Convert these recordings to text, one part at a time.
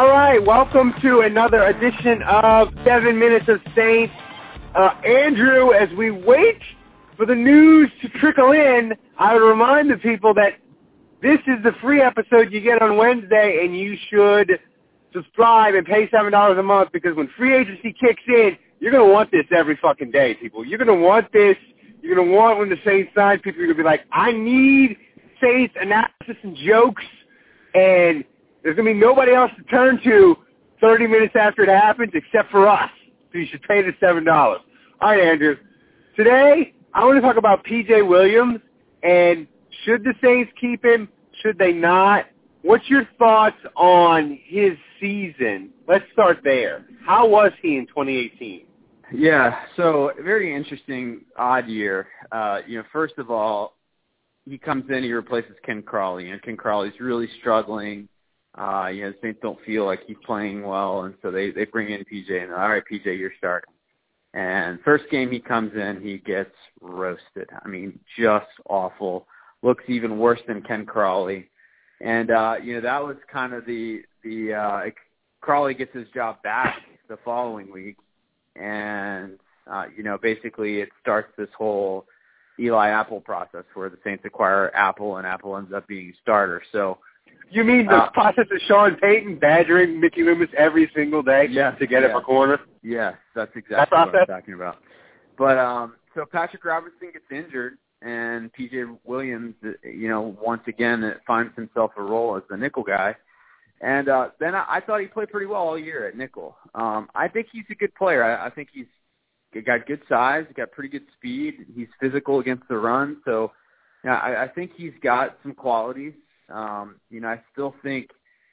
All right, welcome to another edition of 7 Minutes of Saints. Andrew, as we wait for the news to trickle in, I would remind the people that this is the free episode you get on Wednesday, and you should subscribe and pay $7 a month, because when free agency kicks in, you're going to want this every fucking day, people. You're going to want this. You're going to want when the Saints sign, people are going to be like, I need Saints analysis and jokes, and there's going to be nobody else to turn to 30 minutes after it happens except for us. So you should pay the $7. All right, Andrew. Today, I want to talk about P.J. Williams, and should the Saints keep him? Should they not? What's your thoughts on his season? Let's start there. How was he in 2018? Yeah, so very interesting, odd year. First of all, he comes in, he replaces Ken Crawley, and Ken Crawley's really struggling. The Saints don't feel like he's playing well, and so they bring in PJ, and all right, PJ, you're starting. And first game he comes in, he gets roasted. I mean, just awful. Looks even worse than Ken Crawley. And, that was kind of the Crawley gets his job back the following week. And, basically it starts this whole Eli Apple process where the Saints acquire Apple, and Apple ends up being starter. So, you mean the process of Sean Payton badgering Mickey Loomis every single day to get him a corner? Yes, that's exactly what I'm talking about. But so Patrick Robertson gets injured, and P.J. Williams, once again finds himself a role as the nickel guy. And then I thought he played pretty well all year at nickel. I think he's a good player. I think he's got good size, got pretty good speed. He's physical against the run. So I think he's got some qualities. I still think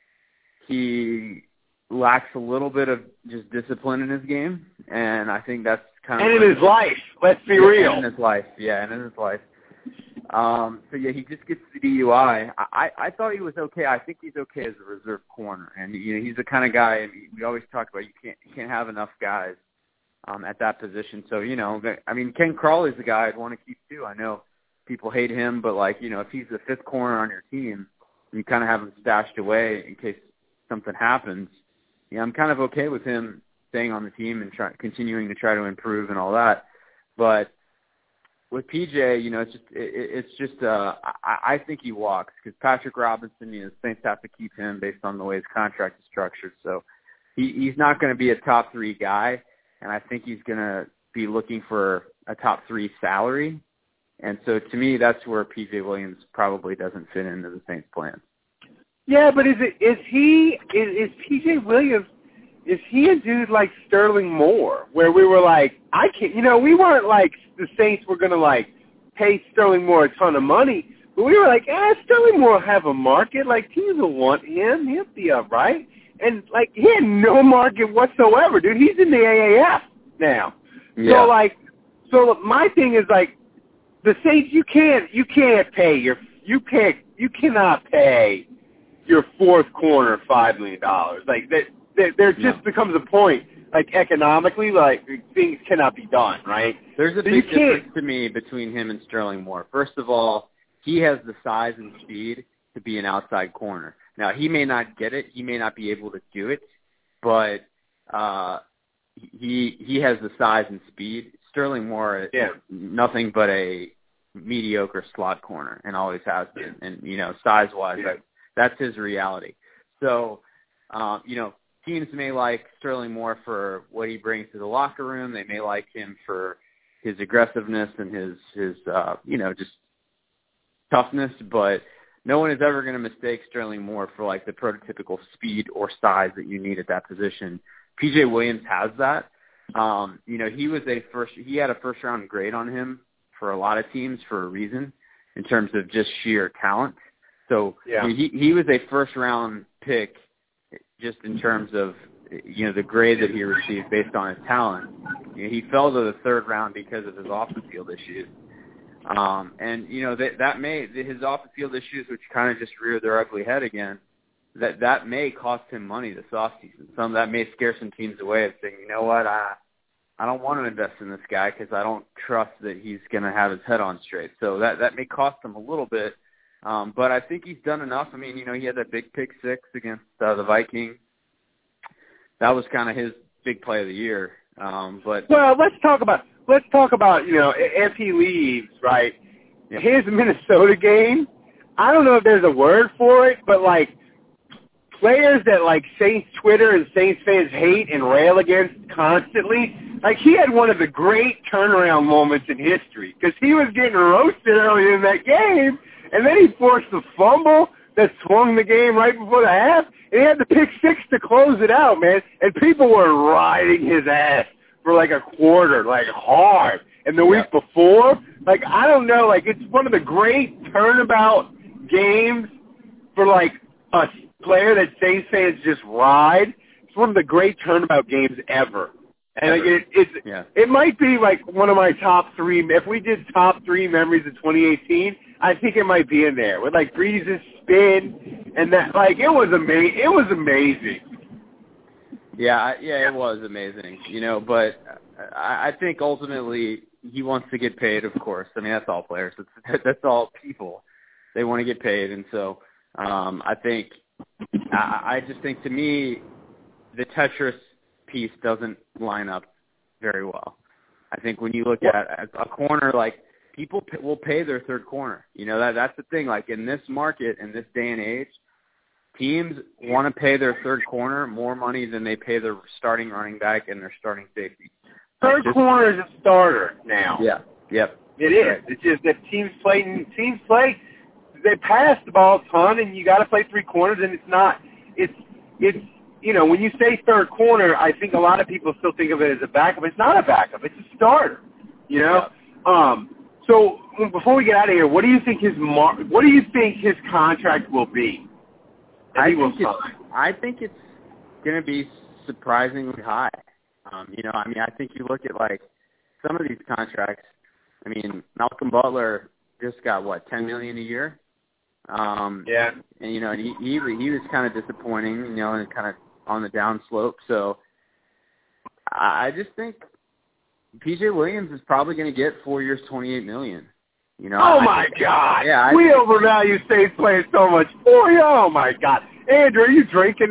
he lacks a little bit of just discipline in his game, and I think that's kind of... And in his life, let's be real. And in his life, he just gets the DUI. I thought he was okay. I think he's okay as a reserve corner, and he's the kind of guy we always talk about. You can't have enough guys at that position. So Ken Crawley's the guy I'd want to keep too. I know people hate him, but if he's the fifth corner on your team, you kind of have him stashed away in case something happens. I'm kind of okay with him staying on the team and continuing to try to improve and all that. But with PJ, I think he walks, because Patrick Robinson, the Saints have to keep him based on the way his contract is structured. So he's not going to be a top 3 guy, and I think he's going to be looking for a top 3 salary. And so to me, that's where P.J. Williams probably doesn't fit into the Saints' plan. Yeah, but is P.J. Williams, is he a dude like Sterling Moore, where we were like, we weren't like the Saints were going to pay Sterling Moore a ton of money, but we were like, Sterling Moore will have a market. Like, teams will want him. He'll be up, right? And he had no market whatsoever, dude. He's in the AAF now. Yeah. So my thing is the Saints, you cannot pay your fourth corner $5 million. There just becomes a point, economically, things cannot be done, right? There's a big difference to me between him and Sterling Moore. First of all, he has the size and speed to be an outside corner. Now, he may not get it. He may not be able to do it, but he has the size and speed. Sterling Moore is nothing but a mediocre slot corner and always has been. And, size-wise, that's his reality. So, teams may like Sterling Moore for what he brings to the locker room. They may like him for his aggressiveness and his just toughness, but no one is ever going to mistake Sterling Moore for the prototypical speed or size that you need at that position. P.J. Williams has that. He had a first round grade on him for a lot of teams for a reason, in terms of just sheer talent. So he was a first round pick just in terms of the grade that he received based on his talent. He fell to the third round because of his off the field issues. That may, his off the field issues, which kind of just reared their ugly head again, that may cost him money this offseason. Some that may scare some teams away of saying, you know what, I don't want to invest in this guy because I don't trust that he's going to have his head on straight. So that may cost him a little bit. But I think he's done enough. I mean, he had that big pick six against the Vikings. that was kind of his big play of the year. But let's talk about if he leaves, right? Yeah. His Minnesota game, I don't know if there's a word for it, but like players that like Saints Twitter and Saints fans hate and rail against constantly, like he had one of the great turnaround moments in history because he was getting roasted early in that game, and then he forced the fumble that swung the game right before the half, and he had the pick six to close it out, man, and people were riding his ass for like a quarter, like hard. And the week before, like, I don't know, like it's one of the great turnabout games for like a player that Saints fans just ride. It's one of the great turnabout games ever. And like, it might be like one of my top three. If we did top three memories of 2018, I think it might be in there with like Breeze's spin and that. Like it was amazing. It was amazing. Yeah, it was amazing. But I think ultimately he wants to get paid. Of course, I mean that's all players. That's all people. They want to get paid, and so I just think to me the Tetris piece doesn't line up very well. I think when you look at a corner, like people will pay their third corner. That's the thing. Like in this market, in this day and age, teams want to pay their third corner more money than they pay their starting running back and their starting safety. Third corner is a starter now. Yeah. Yep. It is. Right. It's just that teams play. They pass the ball a ton, and you got to play three corners, and it's not. It's when you say third corner, I think a lot of people still think of it as a backup. It's not a backup. It's a starter. Yeah. So before we get out of here, what do you think his contract will be? I think it's going to be surprisingly high. I think you look at like some of these contracts. I mean, Malcolm Butler just got $10 million a year. Yeah. And and he was kind of disappointing, and kind of on the down slope. So I just think P.J. Williams is probably going to get 4 years, $28 million. Oh my God! Yeah, we overvalue Saints playing so much for you. Oh my God, Andrew, are you drinking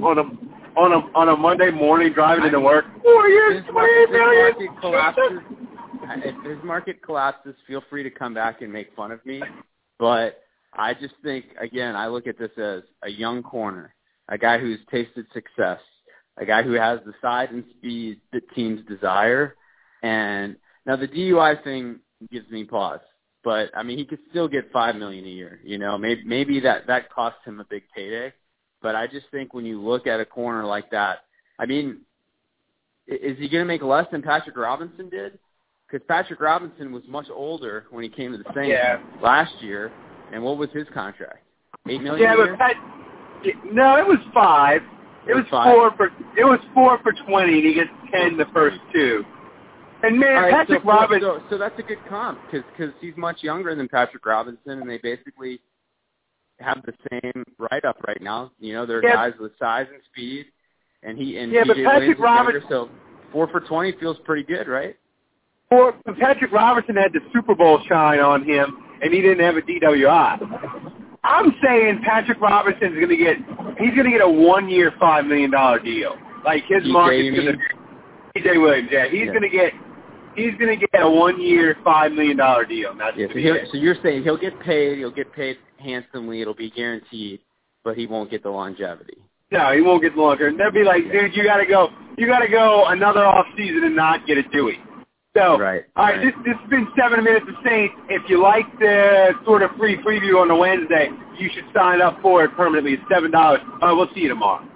on a Monday morning driving into work? 4 years, $28 million. If his market collapses, feel free to come back and make fun of me. But I just think, again, I look at this as a young corner, a guy who's tasted success, a guy who has the size and speed that teams desire. And now the DUI thing gives me pause. But, I mean, he could still get $5 million a year. Maybe that costs him a big payday. But I just think when you look at a corner like that, I mean, is he going to make less than Patrick Robinson did? Because Patrick Robinson was much older when he came to the Saints last year. And what was his contract? $8 million a year? No, it was 5. It was 4 for. It was 4 for 20, and he gets 10 the first 2. And man, right, Patrick Robinson. So that's a good comp because he's much younger than Patrick Robinson, and they basically have the same write-up right now. They're guys with size and speed, and but Patrick Robinson. So 4 for 20 feels pretty good, right? Patrick Robinson had the Super Bowl shine on him, and he didn't have a DWI. I'm saying Patrick Robinson's going to get a 1-year, $5 million deal. Like his market's going to be P.J. Williams. Yeah, he's going to get a 1-year, $5 million deal. So you're saying he'll get paid handsomely, it'll be guaranteed, but he won't get the longevity. No, he won't get the longevity. They'll be like, dude, you got to go another off season and not get a Dewey. So, all right. This has been 7 Minutes of Saints. If you like the sort of free preview on the Wednesday, you should sign up for it permanently. It's $7. We'll see you tomorrow.